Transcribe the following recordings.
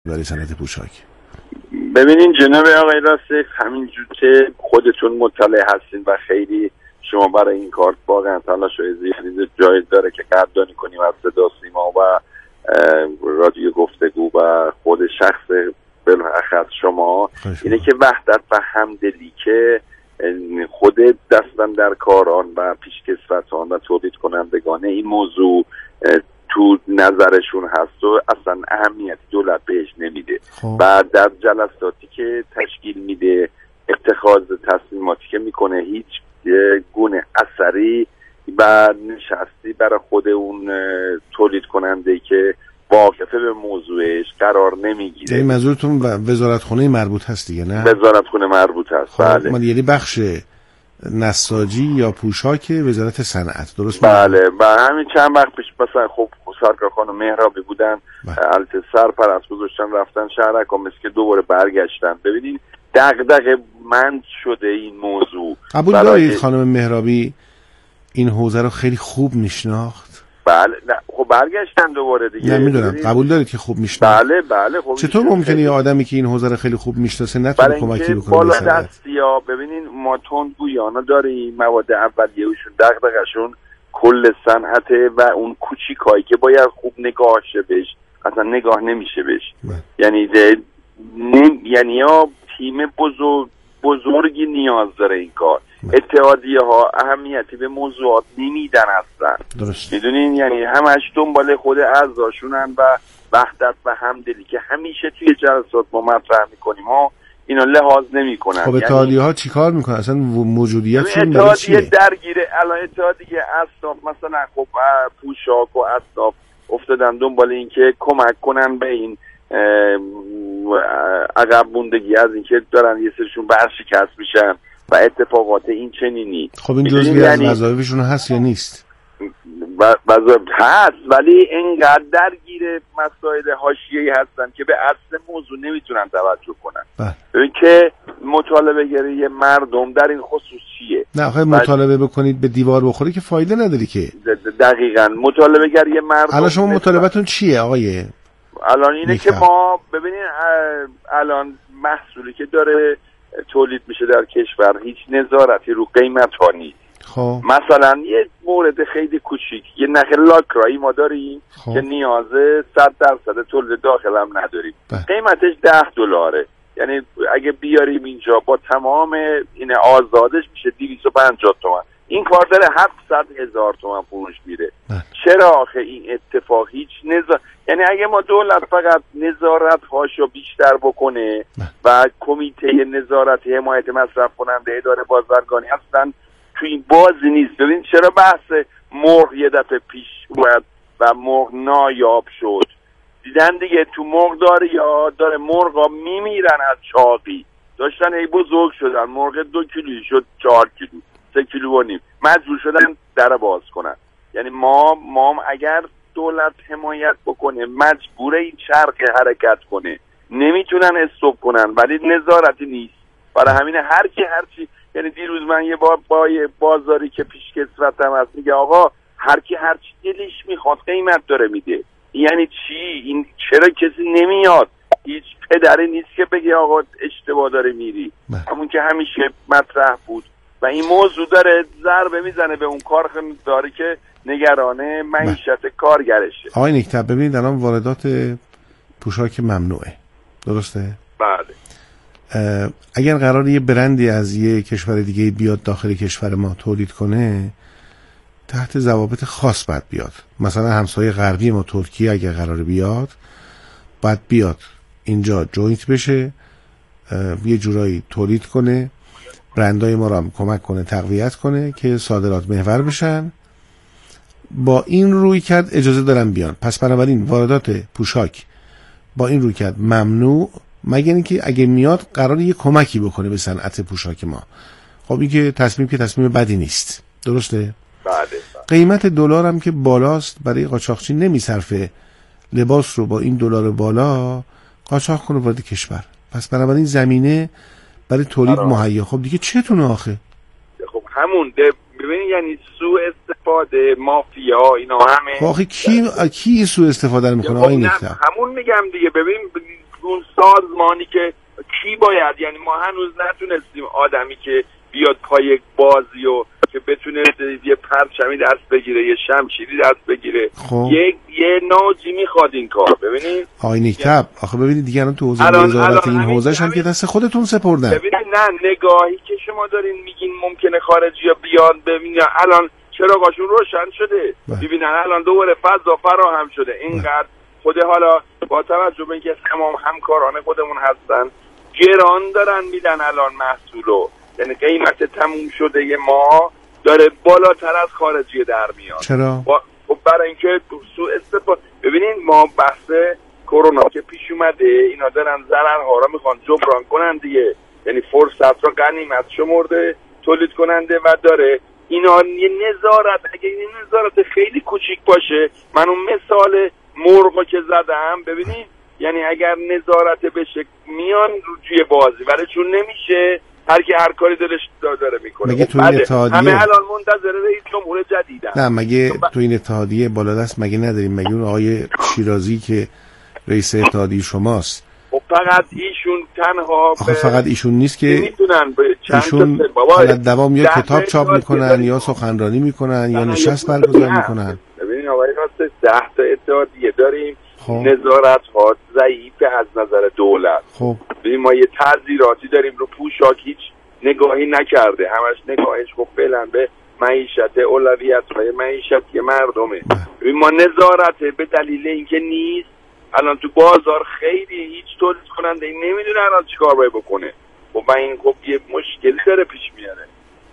برای صنعت پوشاک؟ ببینین جناب آقای راسخ، همینجور که خودتون مطلع هستین و خیلی شما برای این کار واقعا تلاش زیادی جای داره که قدردانی کنیم از صدا سیما و رادیو گفتگو و خود شخص بالاخص شما، اینه که وحدت و همدلی که خود دستن در کاران و پیشکسوتان و تولید کنندگان این موضوع تو نظرشون هست و اصلا اهمیت دولت بهش نمیده و در جلساتی که تشکیل میده، اتخاذ تصمیماتی که میکنه، هیچ گونه اثری و نشستی برای خود اون تولید کننده که واقفه به موضوعش قرار نمیگیره. این منظورتون وزارتخونه مربوط هست دیگه، نه؟ وزارتخونه مربوط هست. بله. من یعنی بخش نساجی یا پوشاک وزارت صنعت، درست؟ بله. و همین چند وقت پیش مثلا خب سرکار خانم مهرابی بودن، البته سرپرست گذاشتن رفتن شهرک و مثل که دوباره برگشتن. ببینید دغدغه مند شده این موضوع. قبول دارید خانم مهرابی این حوزه رو خیلی خوب میشناخت؟ بله. خب برگشتن دوباره دیگه. نمیدونم قبول دارید که خوب میشناخت؟ بله. خب چطور ممکنه یه آدمی که این حوزه رو خیلی خوب میشناسه نتونه کمکی بکنه؟ بالا دستیا ببینین ما تندگویانا داریم، مواد اولیه‌شون دغدغه‌شون کل صنعته و اون کوچیکایی که باید خوب نگاه شه بهش اصلا نگاه نمیشه بهش. یعنی یا تیم بزرگی نیاز داره این کار. اتحادیه ها اهمیتی به موضوعات نمیدن اصلا. درست. میدونین یعنی همش دنبال خود اعضاشونن و وحدت و همدلی که همیشه توی جلسات ما مطرح میکنیم ها اینا لحاظ نمیکنن. خب اتحادیه ها چیکار میکنن اصلا؟ موجودیتشون برای چیه؟ اتحادیه درگیره. الان اتحادیه اصناف مثلا خب پوشاک و اصناف افتادن دنبال این که کمک کنن به این عقب موندگی از این که دارن یه سرشون برشکست میشن و اتفاقات این چنینی. خب این جزئی از وظایفشون هست یا نیست؟ وظایف هست، ولی اینقدر درگیر مسائل حاشیه‌ای هستن که به اصل موضوع نمیتونن توجه کنن. ببین که مطالبه گری مردم در این خصوص چیه؟ نه آخه مطالبه بکنید به دیوار بخوره که فایده نداری که. دقیقاً مطالبه گری مردم. الان شما مطالبتون چیه آقای؟ الان اینه که ما ببینین الان محصولی که داره تولید میشه در کشور هیچ نظارتی رو قیمت ها نیست. خب مثلا یه مورد خیلی کوچیک، یه نخل لاکرایی ما داریم که نیازه 100% تولید داخل هم نداریم. قیمتش $10. یعنی اگه بیاریم اینجا با تمام این آزادش میشه 250 تومن. این کار داره 700,000 تومن فروش میره. چرا آخه این اتفاق هیچ یعنی اگه ما دولت فقط نظارت هاشو بیشتر بکنه و کمیته نظارت حمایت مصرف کننده اداره بازرگانی اصلا تو این بازی نیست. ببین چرا بحث مرغ یه دفعه پیش اومد و مرغ نایاب شد؟ دیدن دیگه تو مرغ داره مرغا میمیرن از چاقی، داشتن ای بزرگ شدن، مرغ 2 کیلویی شد 4 کیلو 3 کیلو و نیم، مجبور شدن در باز کنن. یعنی ما اگر دولت حمایت بکنه مجبوره این چرخ حرکت کنه، نمیتونن استوب کنن ولی نظارتی نیست. برای همین هر چی یعنی دیروز من یه بار با یه بازاری که پیشکسوتم هست میگه آقا هر کی دلش میخواد قیمت داره میده. یعنی چی؟ این چرا کسی نمیاد؟ هیچ پدری نیست که بگه آقا اشتباه داره میری. همون که همیشه مطرح بود و این موضوع داره ضربه میزنه به اون کارخانه‌داری که نگرانه معیشت کارگرشه. آقای نیکتب ببینید الان واردات پوشاک ممنوعه، درسته؟ بله. اگر قرار یه برندی از یه کشور دیگه بیاد داخل کشور ما تولید کنه تحت ضوابط خاص باید بیاد. مثلا همسایه غربی ما ترکیه اگر قرار بیاد باید بیاد اینجا جوینت بشه، یه جورایی تولید کنه، برندهای ما رو هم کمک کنه تقویت کنه که صادرات محور بشن. با این روی کرد اجازه دارن بیان. پس بنابراین واردات پوشاک با این روی کرد ممنوع، مگر اینکه اگه میاد قراره یه کمکی بکنه به صنعت پوشاک ما. خب این که تصمیم بدی نیست، درسته؟ بله. قیمت دلار هم که بالاست، برای قاچاقچی نمیصرفه لباس رو با این دلار بالا قاچاق کنه وارد کشور. پس بنابراین زمینه برای تولید مهیا. خب دیگه چتونه آخه؟ خب همون ببین یعنی سوء استفاده، مافیا، اینا همه. خب آخه کی سوء استفاده میکنه آقای نیکتب؟ همون میگم دیگه. ببین زمانی که کی باید، یعنی ما هنوز نتونستیم آدمی که بیاد پای بازی و که بتونه یه پرچمی دست بگیره، یه شمشیری دست بگیره، یه ناجی میخواد این کار. ببینید آقای نیکتب آخه ببینید دیگران تو حوزه وزارت این حوزه‌ش هم که دست خودتون سپردن. ببینید نه، نگاهی که شما دارین میگین ممکنه خارجی‌ها بیان ببینن الان چراغاشون روشن شده، ببینن الان دوباره فضا فراهم شده اینقدر. خود حالا با توجه به اینکه تمام همکاران خودمون هستن گران دارن میدن الان محصولو، یعنی قیمت تموم شده یه ما داره بالاتر از خارجی در میاد. چرا؟ خب برای اینکه سوء استفاده. ببینین ما بحث کرونا که پیش اومده اینا دارن ضررها را میخوان جبران کنن دیگه، یعنی فرصت را غنیمت شمرده تولید کننده و داره اینا یه نظارت، اگه این نظارت خیلی کوچیک باشه، من اون مثال مرغو که زدم ببینید، یعنی اگر نظارت بشه میان روی بازی، ولی چون نمیشه هر کی هر کاری دلش داره میکنه. مگه تو این اتحادیه همه الان منتظر رئیس جمهور جدیدن. نه مگه تو این اتحادیه بالادست مگه نداریم؟ مگه اون آقای شیرازی که رئیس اتحادیه شماست خب فقط ایشون تنها فقط ایشون نیست که میتونن ایشون فقط دوام یا کتاب چاپ میکنن یا سخنرانی میکنن یا نشست برگزار میکنن. ببینید آقای راست 10 تا اتحادیه داریم. نظارت ها ضعیفه از نظر دولت. خب ما یه تعذیراتی داریم رو پوشاک، هیچ نگاهی نکرده، همش نگاهش خب فعلا به معیشت، اولویت‌های معیشتی مردمه. ما نظارت به دلیل اینکه نیست، الان تو بازار خیلی هیچ تولید کننده این نمیدونه الان چیکار باید بکنه. خب این خب یه مشکلی داره پیش میاره.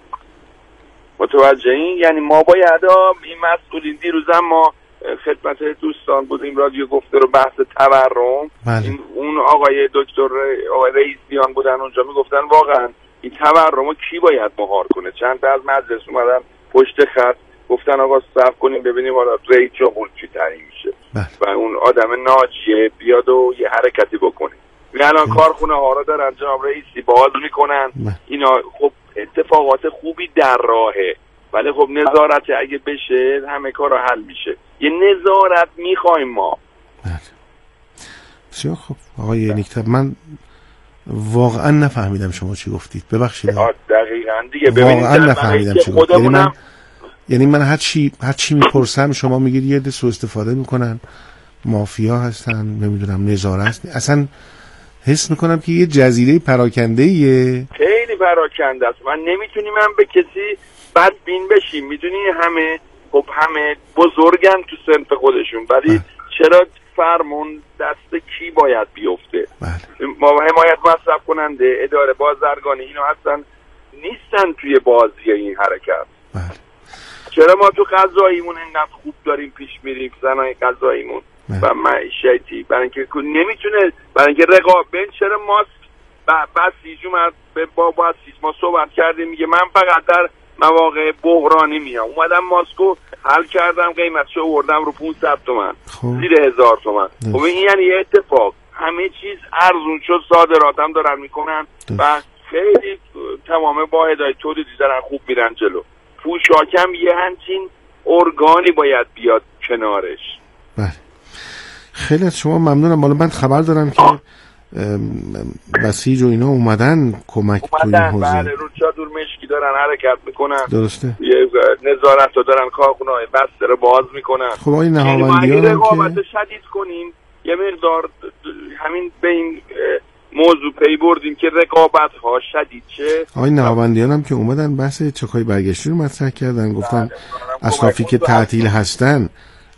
متوجه این؟ یعنی ما باید این مسئولین، دیروزم ما خدمت دوستان بودیم رادیو گفته رو بحث تورم، اون آقای دکتر آقای رئیسیان بودن اونجا میگفتن واقعا این تورم رو کی باید مهار کنه. چند تا از مجلس اومدن پشت خط گفتن آقا صبر کنیم ببینیم حالا رئیس جمهور چی تعیین میشه و اون آدم ناجیه بیاد و یه حرکتی بکنه. الان کارخونه ها رو دارن جناب رئیسی باز میکنن اینا، خب اتفاقات خوبی در راهه، ولی خب نظارت اگه بشه همه کارا حل میشه. یه نظارت میخوایم ما. بسیار خب آقای نیکتب، من واقعا نفهمیدم شما چی گفتید، ببخشید. دقیقاً دیگه واقعا نفهمیدم چی گفتید. یعنی من هر چی میپرسم شما میگید یه عده سوء استفاده میکنن، مافیا هستن، نمیدونم نظارت، اصلا حس میکنم که یه جزیره پراکنده‌ایه، خیلی پراکنده است. من نمیتونیم من به کسی بدبین بشیم، میدونی همه خب همه بزرگن تو صنف خودشون، ولی چرا فرمون دست کی باید بیفته؟ ما حمایت مصرف کننده، اداره بازرگانی اینا اصلا نیستن توی بازی این حرکت. چرا ما تو غذاییمون اینقدر خوب داریم پیش میریم، صنایع غذاییمون و معیشتی، برای اینکه نمیتونه، برای اینکه رقابت. چرا ماسک بسیج اومد با بسیج ما صحبت کردیم، میگه من فقط در مواقع بحرانی میام، اومدم ماسکو حل کردم قیمتشو آوردم رو 500 تومن زیر 1000 تومن. خب این یعنی یه اتفاق، همه چیز ارزون شد، صادراتم دارن میکنن و خیلی تمام واحدهای تولیدی دارن خوب میرن جلو. پوشاکم یه همچین ارگانی باید بیاد کنارش. بله خیلی از شما ممنونم. حالا من خبر دارم که بسیج و اینا اومدن کمک توی این حوزه. بله رو چادر مشکی دارن حرکت میکنن. درسته. یه نظارت رو دارن، کارخونه‌های بسته رو باز میکنن. خب این نهاوندیان هم رقابت شدید کنیم، یه مقدار همین به این موضوع پی بردیم که رقابت ها شدید چه. آقای نهاوندیان هم که اومدن بحث چکای برگشتی رو مطرح کردن، گفتن اصنافی که تعطیل هستن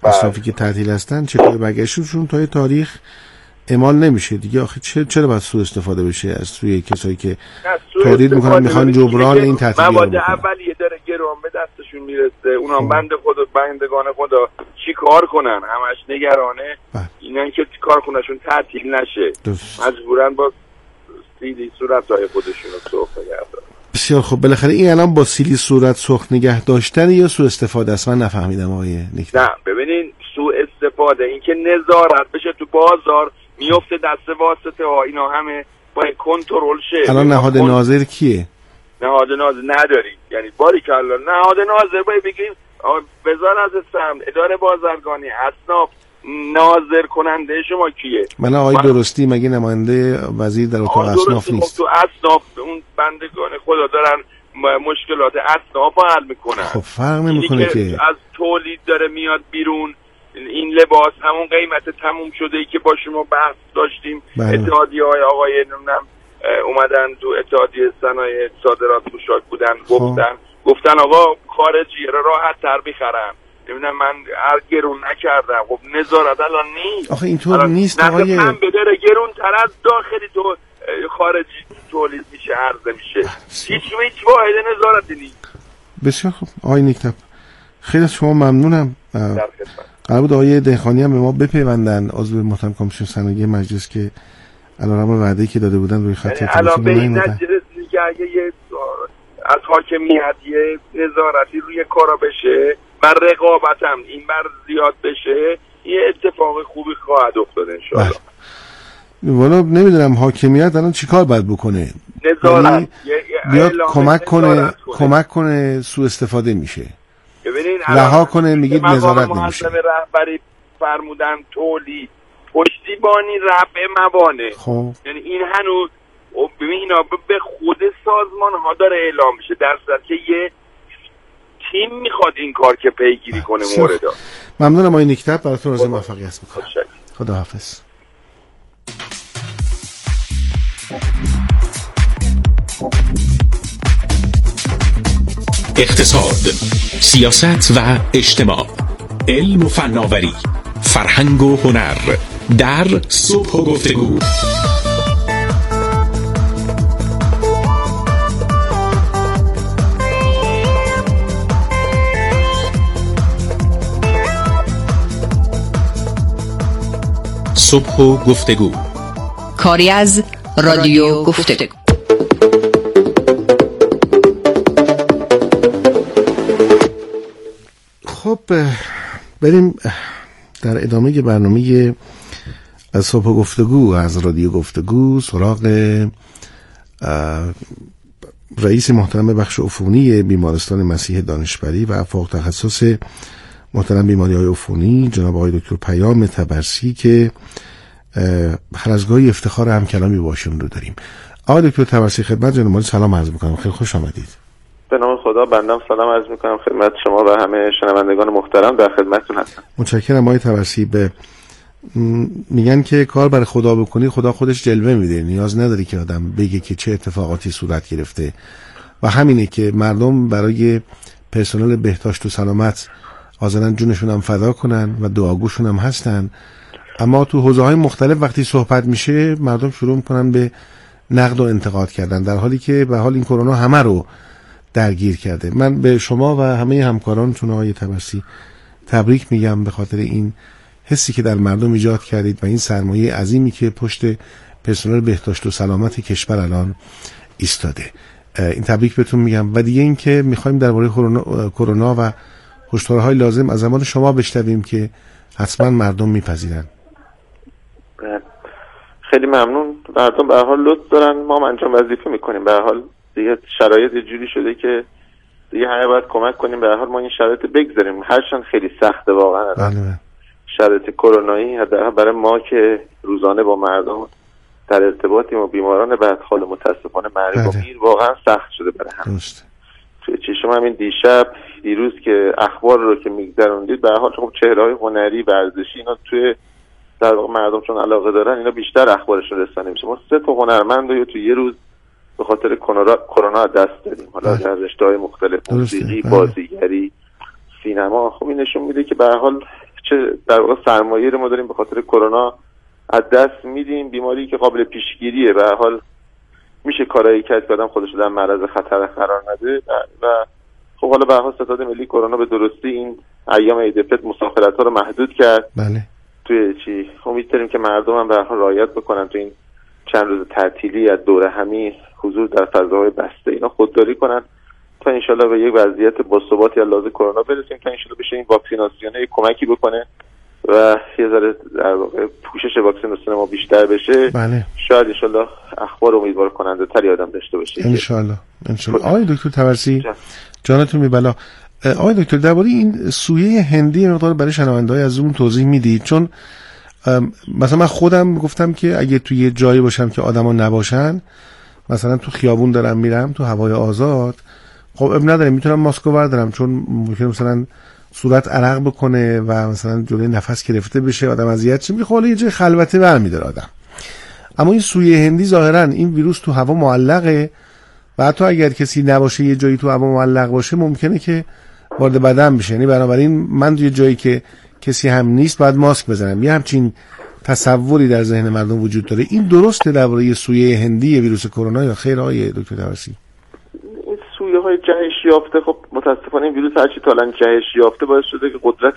چکای برگشتیشون تا تاریخ اعمال نمیشه دیگه. آخه چرا باید سوء استفاده بشه از سوی کسایی که تولید میکنن میخوان جبران این تعطیلی رو بکنن؟ مواد اولیه داره گران به دستشون میرسه، اونا بندگان خدا چی کار کنن؟ همش نگرانه اینا که کارخونهشون تعطیل نشه، مجبورن با سیلی صورتهای خودشون رو سرخ نگه دارن. بسیار خب بالاخره این الان با سیلی صورت سرخ نگه داشتن یا سوء استفاده است؟ من نفهمیدم آقای نیکتب. نه ببینین سوء استفاده این که نظارت بشه تو بازار میفته دست واسطه ها، اینا همه باید کنترل شه. الان نهاد ناظر کیه؟ نهاد ناظر نداریم، یعنی باریکالله نهاد ناظر باید بگیم وزارت سمت، اداره بازرگانی، اصناف، ناظر کننده شما کیه؟ من آقای درستی مگه نماینده وزیر در اتاق اصناف نیست؟ تو اصناف اون بندگان خدا دارن مشکلات اصناف رو حل میکنن. خب فرق نمیکنه که از تولید داره میاد بیرون این لباس همون قیمت تموم شده ای که با شما بحث داشتیم. اتحادیه های آقای نمیدونم اومدن تو اتحادیه صنایع صادرات پوشاک بودن گفتن آقا خارجی را راحت تر بخرن. نمیدونم من گرون نکردم. خب نظارت الان نیست. آخه اینطور نیست آقای من بداره گرون تر از داخلی تو خارجی تولید میشه عرضه میشه. هیچ واحد نظارتی نیست. بسیار خوب آقای نیکتب خیلی از شما ممنونم. قرار بود آقای دهخانی هم به ما بپیوندن عضو محترم کمیسیون صنایع مجلس که علیرغم وعده‌ای که داده بودن روی خط تلفن نیومدن. که اگه از حاکمیت یه نظارتی روی کارا بشه و رقابت هم این بر زیاد بشه یه اتفاق خوبی خواهد افتاد انشاءالله. والا نمیدونم حاکمیت الان چیکار باید بکنه؟ نظارت بیاد کمک کنه سوء استفاده میشه. ببینین رها کنه میگید نظارت نمیشه. رهبری فرمودن تولید پشتیبانی رفع موانع. خب یعنی این هنوز ببین اینا به خود سازمان ها داره اعلام میشه در صورتی که یه تیم میخواد این کار که پیگیری کنه مورد. ممنونم آقای نیکتب براتون آرزوی موفقیت میکنم. خداحافظ. اقتصاد، سیاست و اجتماع، علم و فناوری، فرهنگ و هنر در صبح و گفتگو. صبح و گفتگو کاری از رادیو گفتگو. خب بریم در ادامه برنامه صبح و گفتگو از رادیو گفتگو سراغ رئیس محترم بخش عفونی بیمارستان مسیح دانشوری و فوق تخصص محترم بیماری‌های عفونی جناب آقای دکتر پیام تبرسی که هر از گاهی افتخار همکلامی باشون رو داریم. آقای دکتر تبرسی خدمت جناب سلام عرض می‌کنم. خیلی خوش آمدید. به نام خدا بنده سلام عرض می‌کنم خدمت شما و همه شنوندگان محترم در خدمتتون هستم. متشکرم آقای تبرسی. میگن که کار برای خدا بکنی خدا خودش جلوه میده، نیاز نداره که آدم بگه که چه اتفاقاتی صورت گرفته و همینه که مردم برای پرسنل بهداشت و سلامت حاضرن جونشون هم فدا کنن و دعاگوشون هم هستن، اما تو حوزه‌های مختلف وقتی صحبت میشه مردم شروع میکنن به نقد و انتقاد کردن، در حالی که به حال این کرونا همه رو درگیر کرده. من به شما و همه همکارانتون آقای تبرسی تبریک میگم به خاطر این حسی که در مردم ایجاد کردید و این سرمایه عظیمی که پشت پرسنل بهداشت و سلامت کشور الان ایستاده. این تبریک بهتون میگم. و دیگه این که میخوایم درباره کرونا و هشدارهای لازم از زمان شما بشنویم که حتما مردم میپذیرن. خیلی ممنون. مردم به هر حال لطف دارن، ما انجام وظیفه میکنیم. به هر حال دیگه شرایط جوری شده که دیگه همه باید کمک کنیم. به هر حال ما این شرایط بگذاریم، هرچند خیلی سخته واقعا. شرایط کرونایی حداقل برای ما که روزانه با مردم در ارتباطیم و بیماران بدحال متاسفانه مرگ و میر واقعا سخت شده برای همه. توی چشم همین دیروز که اخبار رو که میگذروندید به هر حال خب چهره‌های هنری ورزشی اینا توی در واقع مردم چون علاقه دارن اینا بیشتر اخبارشون رسانه میشه. ما 3 تا هنرمند رو تو یه روز به خاطر کرونا دست دادیم، حالا در رشته‌های مختلف، موسیقی، بازیگری، سینما. خب این نشون میده که به هر حال چه در واقع سرمایه‌ای رو ما داریم به خاطر کرونا از دست میدیم. بیماری که قابل پیشگیریه، به هر حال میشه کارایی کرد که آدم خودش رو در معرض خطر قرار نده. و خب حالا به هر حال ستاد ملی کرونا به درستی این ایام عید فطر مسافرت‌ها رو محدود کرد. بله. توی امید داریم که مردم هم به هر حال رعایت بکنن تو این چند روز تعطیلی از دوره همی حضور در فضاهای بسته اینا خودداری کنن تا انشالله به یک وضعیت باثباتی از لحاظ کرونا برسیم که انشالله بشه این واکسیناسیون کمکی بکنه و یه ذره در واقع پوشش واکسیناسیون ما بیشتر بشه. بله. شاید انشالله اخبار امیدوار کننده تری آدم داشته باشه انشالله. آقای دکتر تبرسی جانتون میبلا. آقای دکتر درباره این سویه هندی مقدار برای شنونده‌های عزیزمون توضیح میدید؟ چون مثلا من خودم گفتم که اگه توی یه جایی باشم که آدما نباشن، مثلا تو خیابون دارم میرم تو هوای آزاد، خب اب نداره میتونم ماسکو بردارم، چون ممکنه مثلا صورت عرق بکنه و مثلا جلوی نفس گرفته بشه، آدم اذیت شه، میخواد یه جای خلوته برمی‌داره آدم. اما این سویه هندی ظاهرا این ویروس تو هوا معلقه و حتی اگر کسی نباشه یه جایی تو هوا معلق باشه ممکنه که وارد بدن بشه. یعنی بنابراین من توی جایی که کسی هم نیست باید ماسک بزنم. یه همچین تصوری در ذهن مردم وجود داره. این درسته درباره سویه هندی ویروس کرونا یا خیر آقای دکتر طبسی؟ این سویه های جهش یافته، خب متاسفانه این ویروس هرچی تا الان جهش یافته باعث شده که قدرت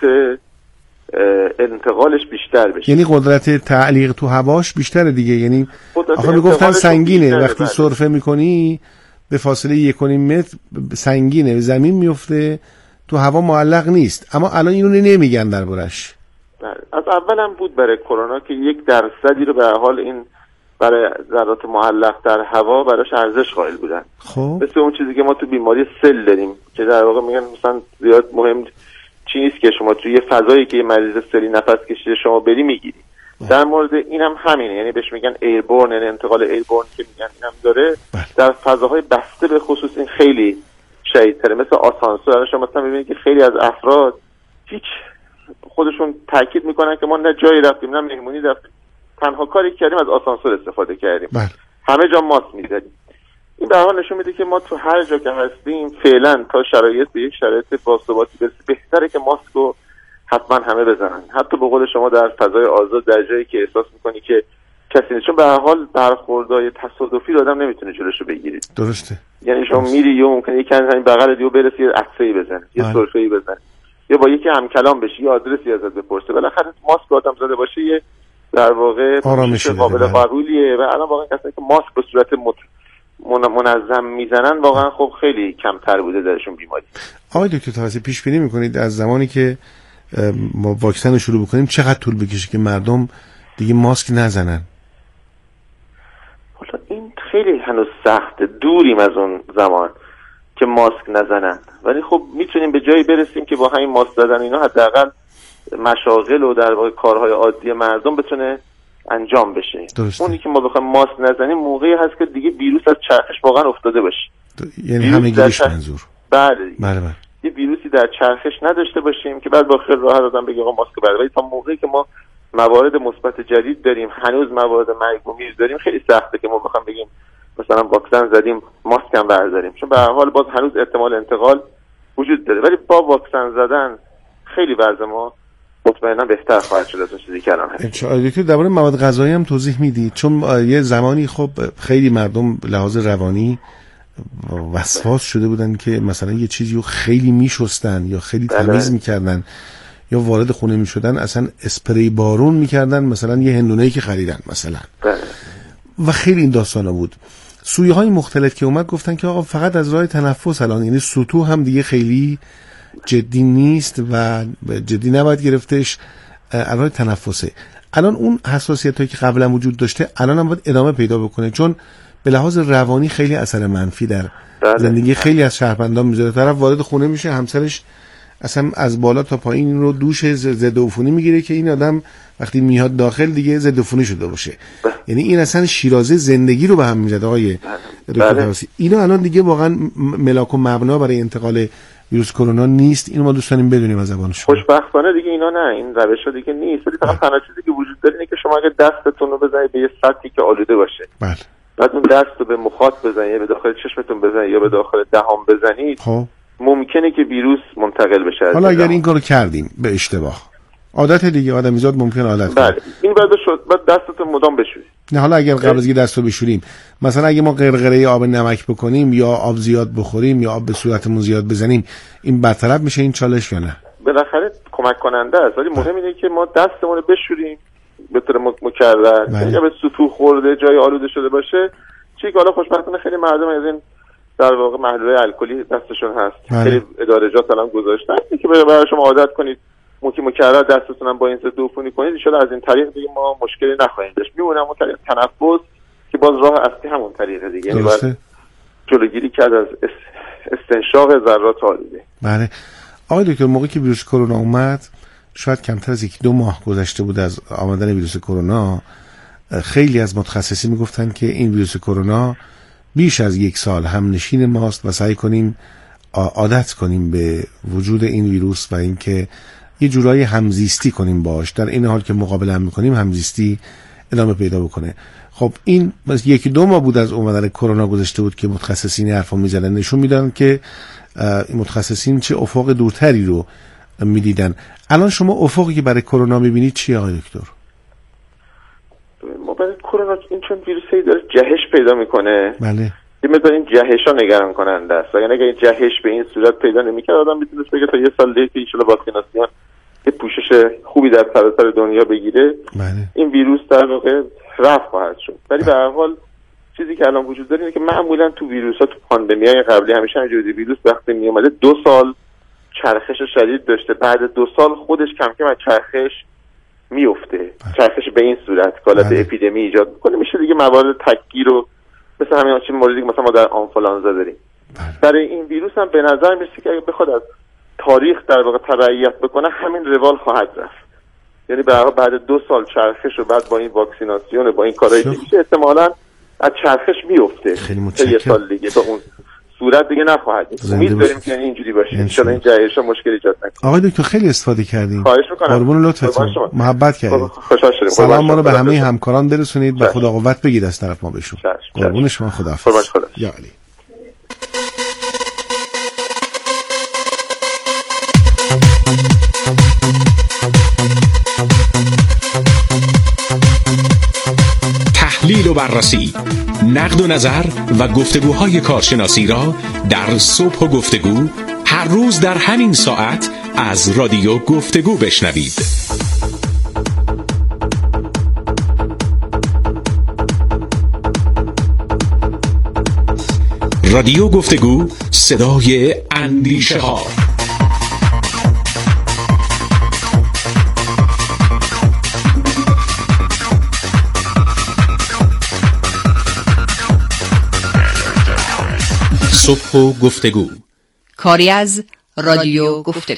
انتقالش بیشتر بشه. یعنی قدرت تعلیق تو هواش بیشتره دیگه. یعنی آخه میگفتن سنگینه، وقتی سرفه میکنی به فاصله 1.5 متر سنگینه، به زمین میفته، تو هوا معلق نیست. اما الان اینو نمیگن دربارش. از اول هم بود برای کرونا که 1% رو به حال این برای ذرات معلق در هوا براش ارزش قائل بودن. خب مثل اون چیزی که ما تو بیماری سل داریم که در واقع میگن مثلا زیاد مهم چی نیست که شما توی یه فضایی که یه مریض سلی نفس کشیده شما بری میگیری. در مورد اینم همینه، یعنی بهش میگن ایربورن، یعنی انتقال ایربورن که میگن اینم داره. در فضاهای بسته به خصوص این خیلی شدیدتره، مثل آسانسور. شما مثلا میبینید که خیلی از افراد هیچ خودشون تاکید میکنن که ما نه جایی رفتیم نه مهمونی رفتیم، تنها کاری کردیم از آسانسور استفاده کردیم. همه جا ماسک میزدیم. این به هر حال نشون میده که ما تو هر جا که هستیم فعلا تا شرایط به یک شرایط باثباتی برسه بهتره که ماسک رو حتما همه بزنن، حتی به قول شما در فضای آزاد، در جایی که احساس میکنی که کسی نیست، چون به هر حال برخوردهای تصادفی آدم نمیتونه جلوشو بگیره. درسته. یعنی شما میری یا ممکنه یکی همین بغل دیو برسی یه عطسه‌ای بزنه، یه سرفه‌ای بزنه، یا با یکی هم کلام بشی، یا آدرسی ازت بپرسه. بالاخره ماسک آدم زده باشه یه در واقع قابل قبولیه. و الان واقعا کسایی که ماسک به صورت منظم میزنن واقعا خب خیلی کمتر بوده درشون بیماری. آقای دکتر طبسی پیش بینی میکنید از زمانی که ما واکسن رو شروع بکنیم چقدر طول بکشه که مردم دیگه ماسک نزنن؟ این خیلی هنوز سخته، دوریم از اون زمان که ماسک نزنن، ولی خب میتونیم به جایی برسیم که با همین ماسک زدن اینا حداقل مشاغل و در واقع کارهای عادی مردم بتونه انجام بشه. درسته. اونی که ما بخوایم ماسک نزنیم موقعی هست که دیگه ویروس از چرخش واقعا افتاده باشه. یعنی همگیش منظور. بله. یه ویروسی در چرخش نداشته باشیم که بعد با خیال راحت آدم بگه آقا ماسک بردار. ولی تا موقعی که ما موارد مثبت جدید داریم، هنوز موارد مرگ و میر داریم، خیلی سخته که ما بخوام بگیم مثلا واکسن زدیم ماسک هم برداریم، چون به هر حال باز هنوز احتمال انتقال وجود داره. ولی با واکسن زدن خیلی وضع ما مطمئنا بهتر خواهد شد از اون چیزی که الان هست. دکتر درباره مواد غذایی هم توضیح میدید؟ چون یه زمانی خب خیلی مردم لحاظ روانی وسواس شده بودن که مثلا یه چیزی رو خیلی میشستن یا خیلی تمیز میکردن یا وارد خونه میشدن اصلا اسپری بارون میکردن، مثلا یه هندونه‌ای که خریدن مثلا. و خیلی این داستانا بود. سویه های مختلف که اومد گفتن که آقا فقط از راه تنفس الان، یعنی سطوح هم دیگه خیلی جدی نیست و جدی نباید گرفتش، راه تنفسه. الان اون حساسیت هایی که قبلا وجود داشته الان هم باید ادامه پیدا بکنه، چون به لحاظ روانی خیلی اثر منفی در زندگی خیلی از شهروندان میذاره. طرف وارد خونه میشه همسرش اصلا از بالا تا پایین این رو دوش ضد عفونی میگیره که این آدم وقتی میاد داخل دیگه ضد عفونی شده باشه. یعنی این اصلا شیرازه زندگی رو به هم میزد آقای دکتر طبسی. اینو الان دیگه واقعا ملاک و مبنا برای انتقال ویروس کرونا نیست. اینو ما دوست داریم بدونیم از زبان شما. خوشبختانه دیگه اینا نه، این روشا دیگه نیست. ولی فقط تنها چیزی که وجود داره اینه که شما اگه دستتون رو بزنید به یه سطحی که آلوده باشه، بله، بعد اون دست رو به مخاط بزنید یا به داخل چشمتون بزنید یا به داخل دهان بزنید، خب ممکنه که ویروس منتقل بشه. حالا اگر این کارو کردیم به اشتباه، عادت دیگه آدمیزاد ممکنه عادت کنه. بله، این بعد شد بعد دستتون مدام بشورید. نه حالا اگر قبل از اینکه دستو بشوریم، مثلا اگه ما قرقره آب نمک بکنیم یا آب زیاد بخوریم یا آب به صورتمون زیاد بزنیم، این برطرف میشه این چالش یا نه؟ بالاخره کمک کننده است، ولی مهم اینه که ما دستمون رو بشوریم به طور مکرر. یا به سطوح خورده جای آلوده شده باشه چی که حالا خوشبختانه خیلی مردم از این در واقع محلول الکلی دستشون هست. خیلی ادارجات الان گذاشتن که برای شما عادت کنید مکرر دستتون هم با این ضد عفونی کنید، ان شاء الله از این طریق دیگه ما مشکلی نخواهیم داشت. میمونه اون طریق تنفس که باز راه اصلی همون طریقه دیگه، یعنی باید جلوگیری کرد از استنشاق ذرات آلوده. بله. آقای دکتر، موقعی که ویروس کرونا اومد شاید کمتر از 1-2 ماه گذشته بود از آمدن ویروس کرونا، خیلی از متخصصین میگفتن که این ویروس کرونا بیش از 1 سال همنشین ماست و سعی کنیم عادت کنیم به وجود این ویروس و اینکه یه جورایی همزیستی کنیم باش، در این حال که مقابله هم میکنیم همزیستی ادامه پیدا بکنه. خب این بس 1-2 ماه بود از اومدن کرونا گذشته بود که متخصصین حرفا میزدن، نشون میدن که متخصصین چه افق دورتری رو میدیدن. الان شما افقی که برای کرونا میبینید چیه آقای دکتر؟ ما برای کرونا این چون ویروسی داره جهش پیدا میکنه، بله، یه مقدار این جهش‌ها نگران کننده است. یعنی اگه این جهش به این صورت پیدا نمی‌کرد آدم میتونه بگه تا 1 سال دیگه که ان شاءالله واکسیناسیون یه پوشش خوبی در سراسر دنیا بگیره، بله، این ویروس در واقع رفع خواهد شد. ولی به هر حال چیزی که الان وجود داره اینه که معمولا تو ویروس‌ها تو پاندمی‌های قبلی همیشه همینجوری ویروس وقتی میومده 2 سال چرخش شدید داشته، بعد 2 سال خودش کم کم از چرخش میفته. چرخش به این صورت حالت اپیدمی ایجاد می‌کنه، میشه دیگه موارد تکگیر رو مثلا همین چیز موردی که مثلا ما در آنفولانزا داریم. برای این ویروس هم به نظر میرسه که اگه بخواد از تاریخ در واقع تبعیت بکنه همین روال خواهد رفت. یعنی بعد 2 سال چرخش و بعد با این واکسیناسیون با این کارهایی که میشه احتمالاً از چرخش میفته. خیلی متشکرم. 1 سال دیگه به اون صورت دیگه نخواهد. امید داریم که اینجوری باشه. ان شاء الله این جایشه مشکل ایجاد نکنه. آقای دکتر خیلی استفاده کردیم. خواهش می‌کنم. قربون لطفتون. محبت کردید. خوشحال شدیم. سلام ما رو به همه همکاران برسونید و خدا قوت بگید از طرف ما بهشون. قربون شما، خداحافظ. یا علی. تحلیل و بررسی، نقد و نظر و گفتگوهای کارشناسی را در صبح و گفتگو هر روز در همین ساعت از رادیو گفتگو بشنوید. رادیو گفتگو، صدای اندیشه ها. صبح و گفتگو، کاری از رادیو گفتگو.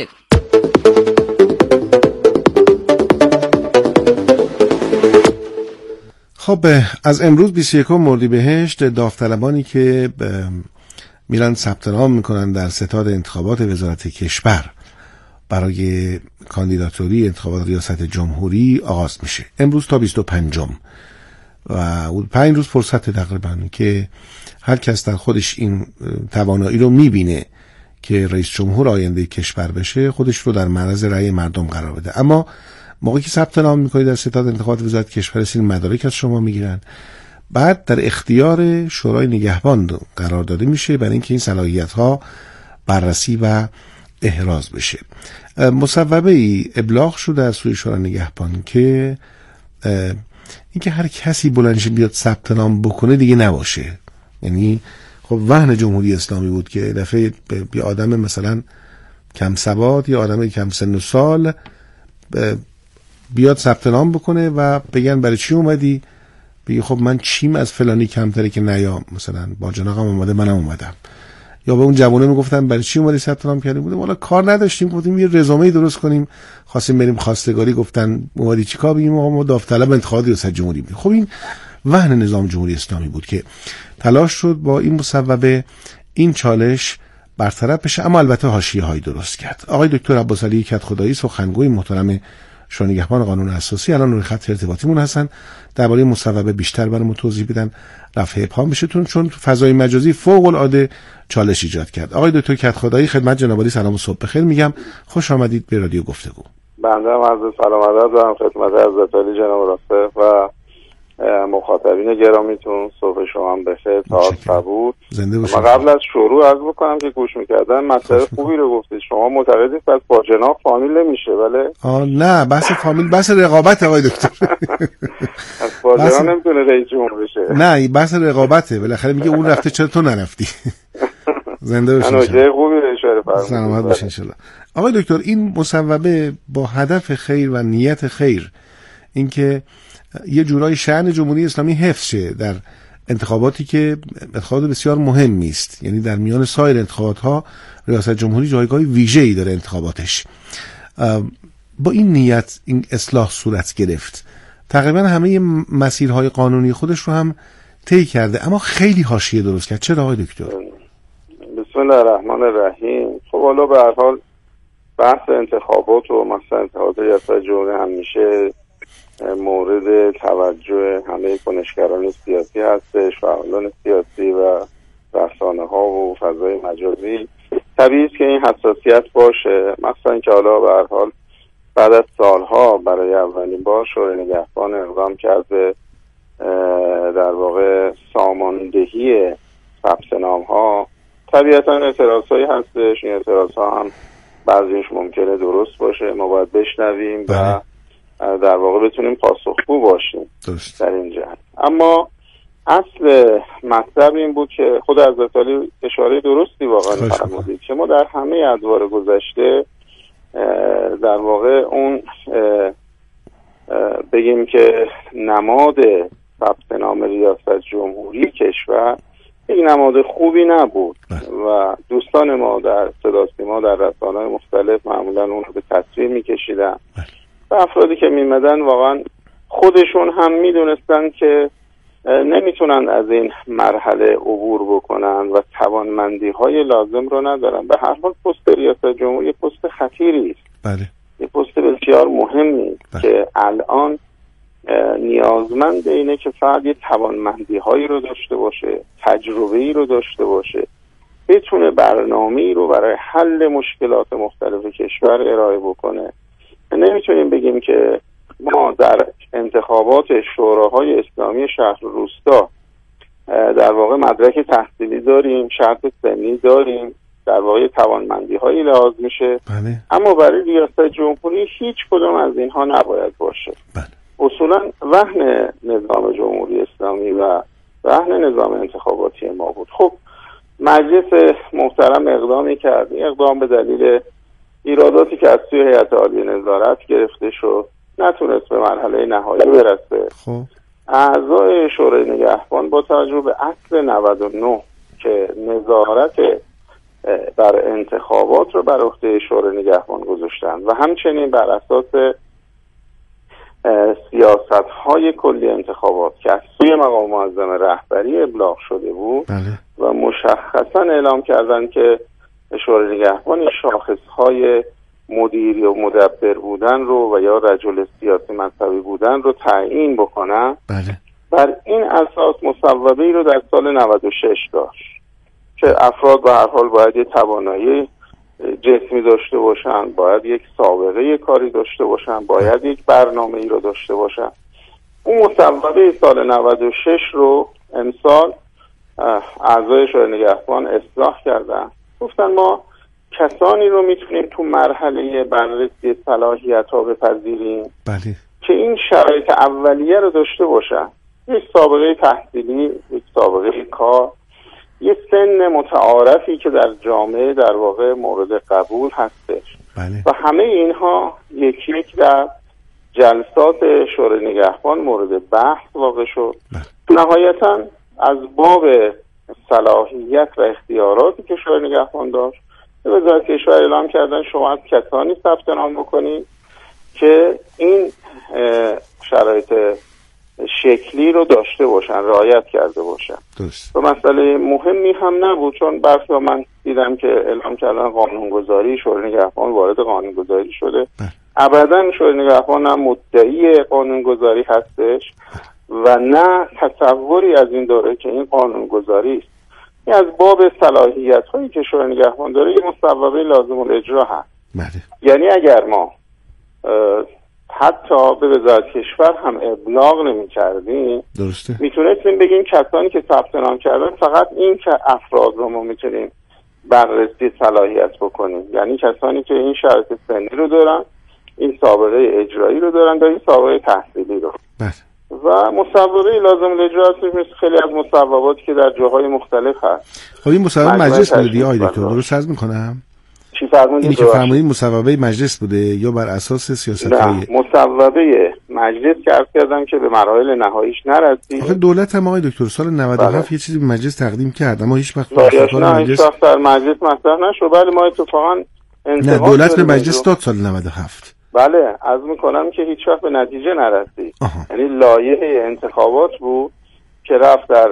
خب از امروز 21 اردیبهشت داوطلبانی که میرن ثبت نام میکنن در ستاد انتخابات وزارت کشور برای کاندیداتوری انتخابات ریاست جمهوری آغاز میشه. امروز تا 25م و 5 روز فرصت تقریبا که هر کس در خودش این توانایی رو میبینه که رئیس جمهور آینده کشور بشه خودش رو در معرض رأی مردم قرار بده. اما موقعی که ثبت نام میکنید در ستاد انتخابات وزارت کشور سین مدارک از شما میگیرن، بعد در اختیار شورای نگهبان قرار داده میشه برای اینکه این صلاحیت ها بررسی و احراز بشه. مصوبه ای ابلاغ شده از سوی شورای نگهبان که اینکه هر کسی بلندش بیاد ثبت نام بکنه دیگه نباشه. یعنی خب وهن جمهوری اسلامی بود که دفعه بی آدم مثلا کم سواد یا آدم کم سن و سال بیاد ثبت نام بکنه و بگن برای چی اومدی، بگی خب من چیم از فلانی کمتره که نیام، مثلا با جناقم اومده منم اومدم. یا به اون جوونه میگفتن برای چی اومدی ثبت نام کردی، بودیم والا کار نداشتیم، گفتیم یه رزومه درست کنیم، خواستیم بریم خواستگاری، گفتن اومدی چیکار، بگیم ما داوطلب انتخابات ریاست جمهوری بودیم. خب این وهن نظام جمهوری اسلامی بود که تلاش شد با این مصوبه این چالش برطرف بشه، اما البته حاشیه‌هایی درست کرد. آقای دکتر عباسعلی کدخدایی سخنگوی محترم شورای نگهبان قانون اساسی الان روی خط ارتباطیمون هستن، درباره مصوبه بیشتر برامون توضیح بدن، رفع ابهام بشه، چون فضای مجازی فوق العاده چالش ایجاد کرد. آقای دکتر کدخدایی خدمت جناب عالی سلام و صبح بخیر میگم، خوش آمدید به رادیو گفتگو. بنده هم عرض سلام ادب دارم خدمت حضرت عالی جناب راسته و مخاطبین گرامیتون. صبح شما هم بخیر، تا صبور. ما قبل از شروع عرض بکنم که گوش میکردن مطلب خوبی رو گفتید. شما معتقدید پس با جناح فامیل نمیشه؟ بله نه، بحث فامیل بحث رقابت آقای دکتر. از با جناح نمیتونه رئیس جمهور بشه. نه، بحث رقابته، بالاخره میگه اون رفته چرا تو نرفتی. زنده باشین. نکته خوبی رو اشاره فرمودید. سلامت باشین ان شاء الله. آقای دکتر این مصوبه با هدف خیر و نیت خیر، اینکه یه جورای شأن جمهوری اسلامی حفظ شه در انتخاباتی که انتخابات بسیار مهمی است، یعنی در میان سایر انتخابات‌ها ریاست جمهوری جایگاه ویژه‌ای داره انتخاباتش. با این نیت این اصلاح صورت گرفت، تقریبا همه مسیرهای قانونی خودش رو هم طی کرده، اما خیلی حاشیه درست کرد. چرا آقای دکتر؟ بسم الله الرحمن الرحیم. خب حالا به هر حال بحث انتخابات و مثلا انتخابات ریاست جمهوری همیشه مورد توجه همه کنشگران سیاسی هستش، فعالان سیاسی و رسانه‌ها و فضای مجازی. طبیعی است که این حساسیت باشه، مثلا که حالا به هر حال بعد از سالها برای اولین بار شورای نگهبان اقدام کرده در واقع ساماندهی ثبت نام‌ها. طبیعتا اعتراضهایی هستش، این اعتراضها هم بعضیش ممکنه درست باشه، ما باید بشنویم و در واقع بتونیم پاسخگو باشیم در این جهت. اما اصل مطلب این بود که خود حضرت علی اشاره درستی واقعا فرمودید که ما در همه ادوار گذشته در واقع اون بگیم که نماد ثبت نام ریاست جمهوری کشور یک نماد خوبی نبود و دوستان ما در صدا سیما در رسانه‌های مختلف معمولا اون رو به تصویر می‌کشیدن و افرادی که میمدن واقعا خودشون هم میدونستن که نمیتونن از این مرحله عبور بکنن و توانمندی‌های لازم رو ندارن. به هر حال پست ریاست جمهوری پست خطیری است. بله. یه پست بسیار مهمی که الان نیازمند اینه که فرد یه توانمندی‌هایی رو داشته باشه، تجربه‌ای رو داشته باشه، بتونه برنامه‌ای رو برای حل مشکلات مختلف کشور ارائه بکنه. نمیتونیم بگیم که ما در انتخابات شوراهای اسلامی شهر و روستا در واقع مدرک تحصیلی داریم، شرط سنی داریم، در واقع توانمندی‌هایی لحاظ میشه. بله. اما برای ریاست جمهوری هیچ کدام از اینها نباید باشه. بله. اصولا وهن نظام جمهوری اسلامی و وهن نظام انتخاباتی ما بود. خب مجلس محترم اقدامی کرد. این اقدام به دلیل ایراداتی که از سوی هیئت عالیه نظارت گرفته شد نتونست به مرحله نهایی برسه. خب اعضای شورای نگهبان با توجه به اصل 99 که نظارت بر انتخابات رو بر عهده شورای نگهبان گذاشتن و همچنین بر اساس سیاست‌های کلی انتخابات که از سوی مقام معظم رهبری ابلاغ شده بود. بله. و مشخصا اعلام کردن که شورای نگهبان شاخص‌های مدیری و مدبر بودن رو و یا رجل سیاسی مذهبی بودن رو تعیین بکنن. بله. بر این اساس مصوبه‌ای رو در سال 96 داشت که افراد به هر حال باید یه توانایی جسمی داشته باشن، باید یک سابقه کاری داشته باشن، باید یک برنامه‌ای رو داشته باشن. اون مصوبه سال 96 رو امسال اعضای شورای نگهبان اصلاح کردن. گفتن ما کسانی رو میتونیم تو مرحله بررسی صلاحیت‌ها بپذیریم بله. که این شرایط اولیه رو داشته باشن، یک سابقه تحصیلی، یک سابقه کار، یه سن متعارفی که در جامعه در واقع مورد قبول هستش. بله. و همه اینها یکی یک در جلسات شورای نگهبان مورد بحث واقع شد. بله. نهایتاً از باب صلاحیت و اختیاراتی که شورای نگهبان داشت وزارت کشور اعلام کردن شما از کسانی ثبت نام بکنید که این شرایط شکلی رو داشته باشن، رعایت کرده باشن. درست. و مسئله مهمی هم نبود، چون برخی من دیدم که اعلام کردن قانونگذاری، شورای نگهبان وارد قانونگذاری شده. ابدا شورای نگهبان نه مدعی قانونگذاری هستش و نه تصوری از این داره که این قانونگذاری است. این از باب صلاحیت هایی که شورای نگهبان داره یه مصوبه لازم الاجرا هست. بله. یعنی اگر ما حتی به وزارت کشور هم ابلاغ نمی کردیم، میتونستیم بگیم کسانی که ثبت نام کردن فقط این که افراد رو ما میتونیم بررسی صلاحیت بکنیم، یعنی کسانی که این شرط سنی رو دارن، این سابقه اجرایی رو دارن و این سابقه تحصیلی رو. بله. و مصوبه لازم الاجرا هست مثل خیلی از مصوباتی که در جاهای مختلف هست. خب این مصوبه مجلس بوده دیگه آقای دکتر، درست عرض میکنم؟ چی فرمودید؟ اینی که فرمودید مصوبه مجلس بوده یا بر اساس سیاست‌های؟ نه، مصوبه مجلس که عرض کردم که به مراحل نهاییش نرسید. آخه دولت هم آقای دکتر سال 97 یه چیزی به مجلس تقدیم کرد اما هیچ وقت هیچ وقت در مجلس مطرح نشد. بله ما اتفاقا نه دولت به مجلس داد سال 97. بله عرض میکنم که هیچ وقت به نتیجه نرسید. یعنی لایحه انتخابات بود که رفت در